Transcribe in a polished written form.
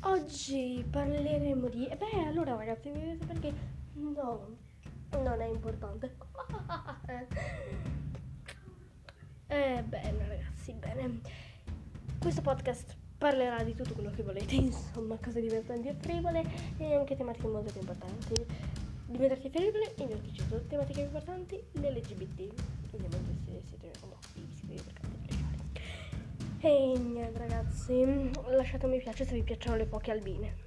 Oggi parleremo di... allora ragazzi, vedete perché... No, non è importante. Bene ragazzi, bene. Questo podcast parlerà di tutto quello che volete, insomma, cose divertenti e frivole e anche tematiche molto più importanti. Divertenti e frivole, io vi ho deciso tematiche più importanti, l'LGBT. Ovviamente se siete omofili, siete per e niente ragazzi, lasciate un mi piace se vi piacciono le foche albine.